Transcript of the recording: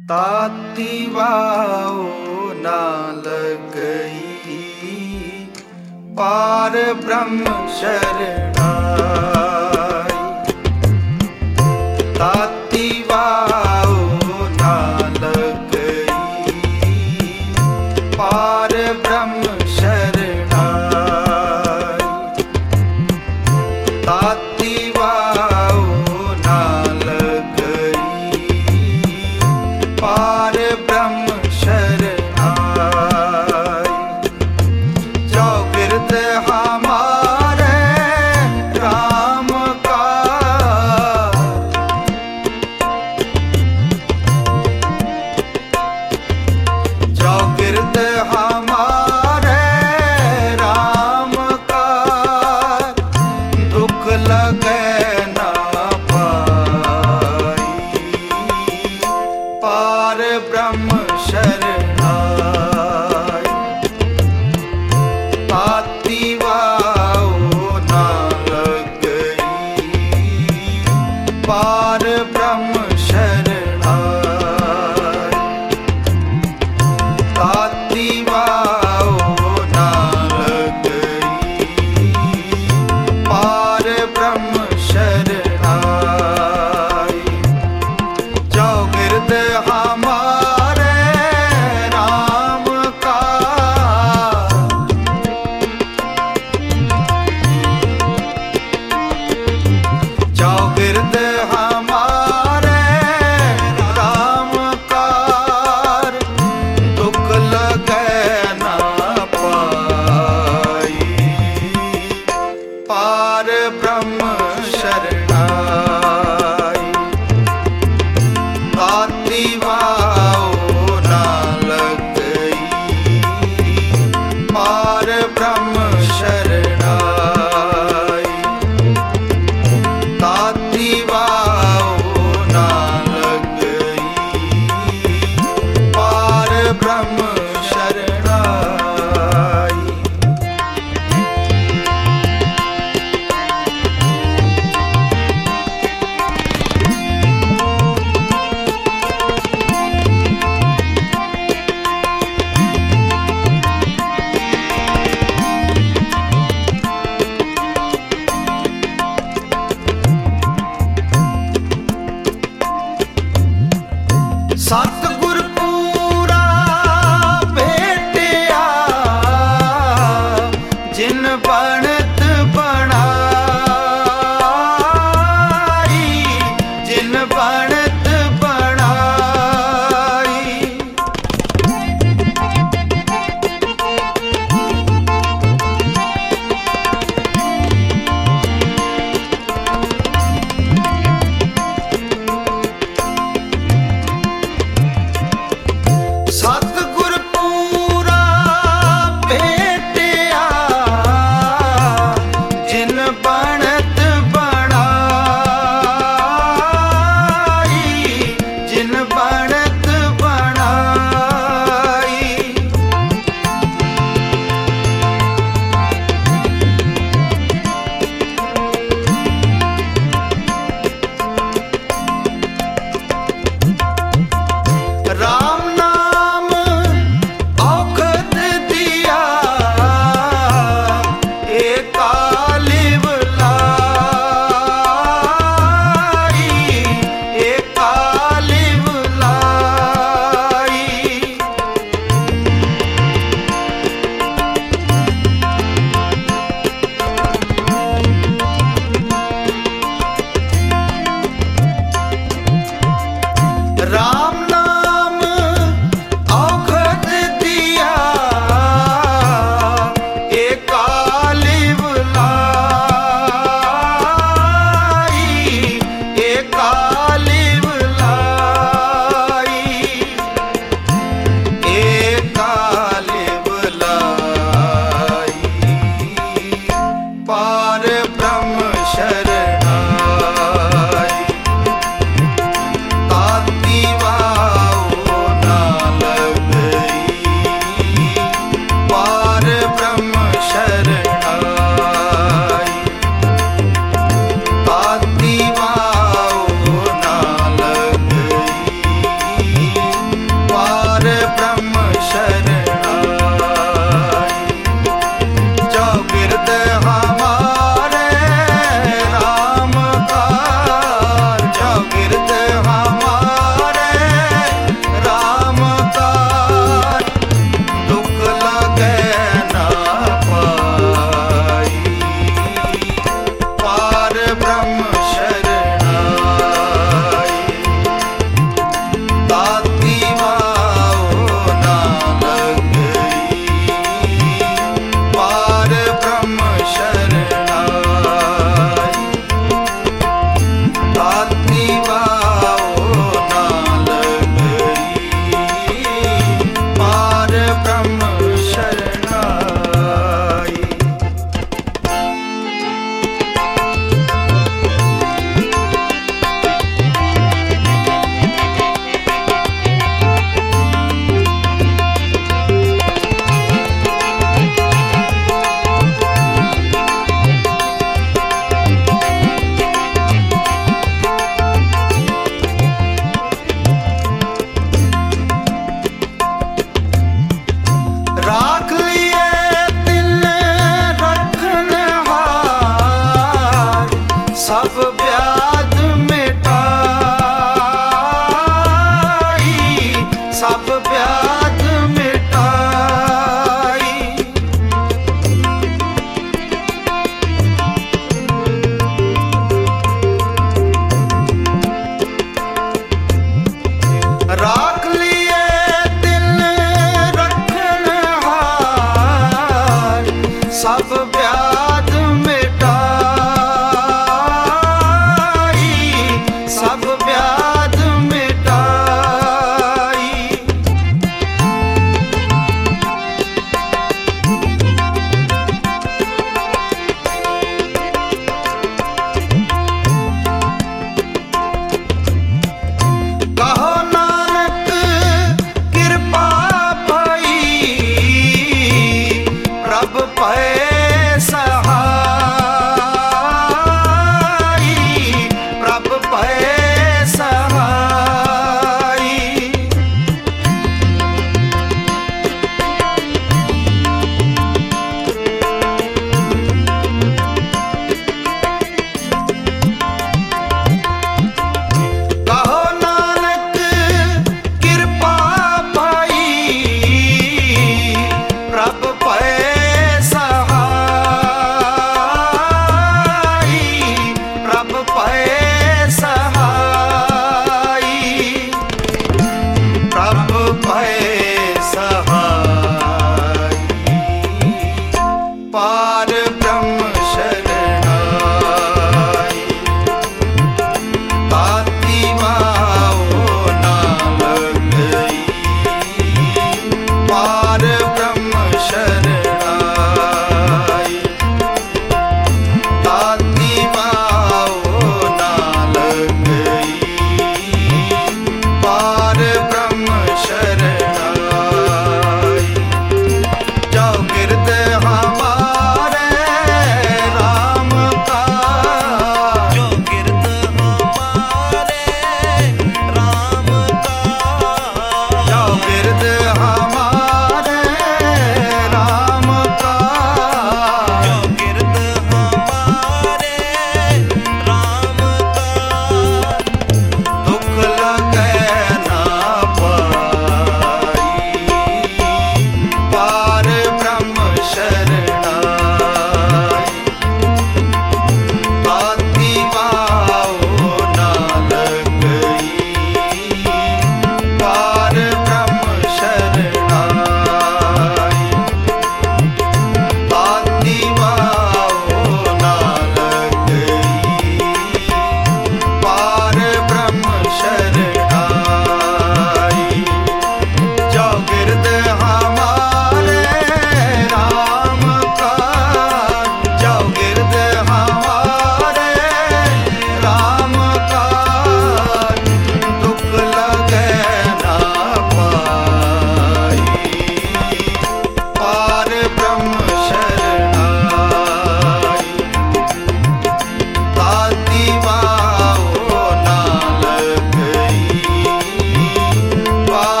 ताती wow ना लगई पार ब्रह्म शरणाई। ताती wow ना लगई पार ब्रह्म शरणाई। ताती वाओ ना लगई पार ब्रह्म शरणाई। जो गिरद हमारे राम का, जो गिरद हमारे राम का दुख लगे ना पाई पार ब्रह्म शरणाई। ताती वाओ ना लगई पार ब्रह्म शरणाई। ताती वाओ ना लगई पार ब्रह्म शरणाई। जो गिरद हमारे राम का, जो गिरद हमारे राम का दुख लगे ना पाई पार ब्रह्म शरणाई। ताती वाओ ना लगई पार ब्रह्म शरणाई। ताती वाओ ना लगई पार ब्रह्म शरणाई। सतगुर पूरा भेटिया जिन बनत बनाई, जिन बनत बनाई। सतगुर पूरा भेटिया जिन बनत बनाई, जिन बनत बनाई। राम नाम औखद दिया एकालिव लाई, एकालिव लाई। राम